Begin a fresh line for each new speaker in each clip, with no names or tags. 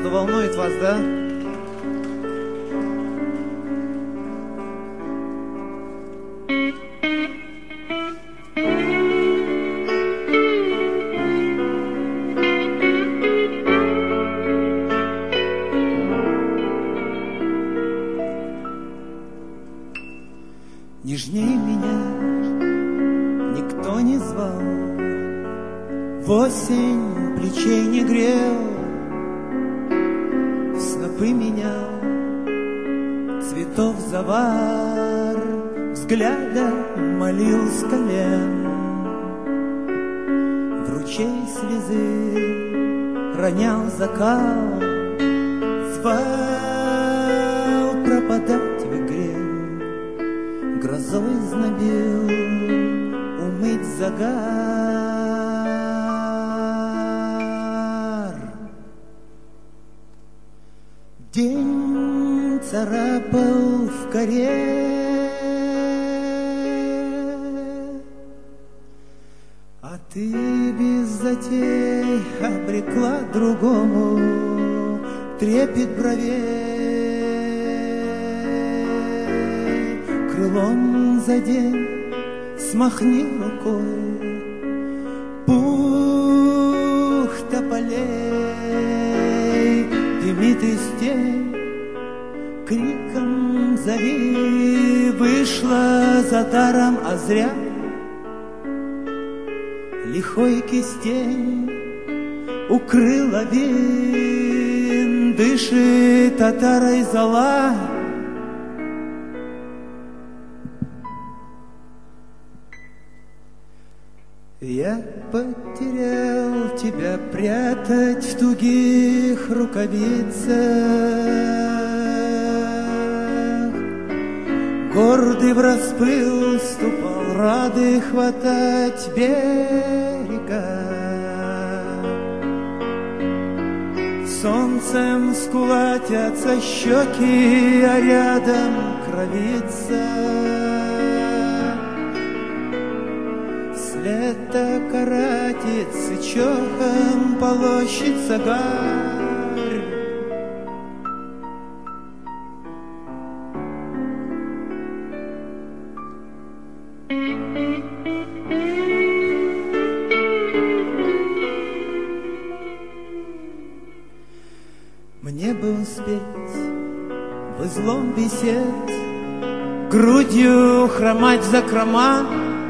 что волнует вас, да? Нежней меня никто не звал, в осень плечей не грел, снопы менял, цветов завар, взглядом молил с колен. В ручей слезы ронял закал, звал пропадать в игре, грозой знобил умыть загар. День царапал в коре, а ты без затей обрекла другому трепет бровей. Крылом задень, смахни рукой пух тополей, дымит из тень, криком зови, вышла за даром, а зря. Лихой кистень укрыла вин, дышит татарой зола. Я потерял тебя прятать в тугих рукавицах, гордый враспыл ступал, рады хватать берега. Солнцем скулатятся щеки, а рядом кровица. Лето каратится, чохом полощется гарь. Мне бы успеть в излом бесед, грудью хромать в закрома,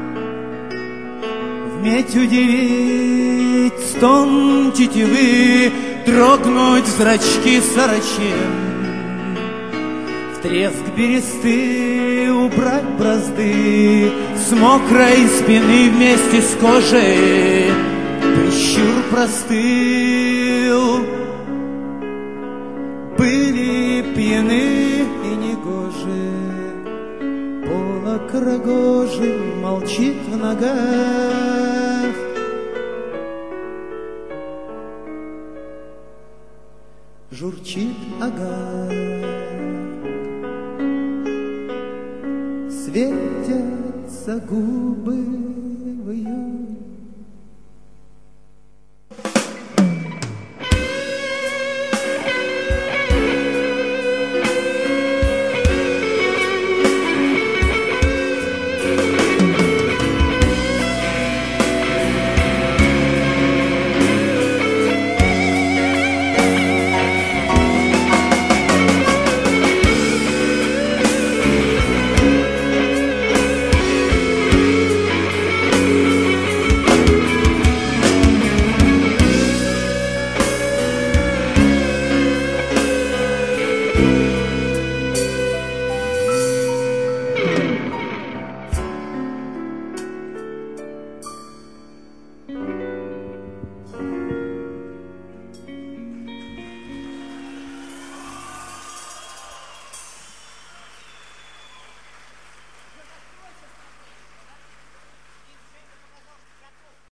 вметь удивить стон тетивы, дрогнуть зрачки сорочен, в треск бересты убрать бразды с мокрой спины вместе с кожей. Прищур простыл, были пьяны и негожи, полок рогожи молчит в ногах. Журчит агар, светятся губы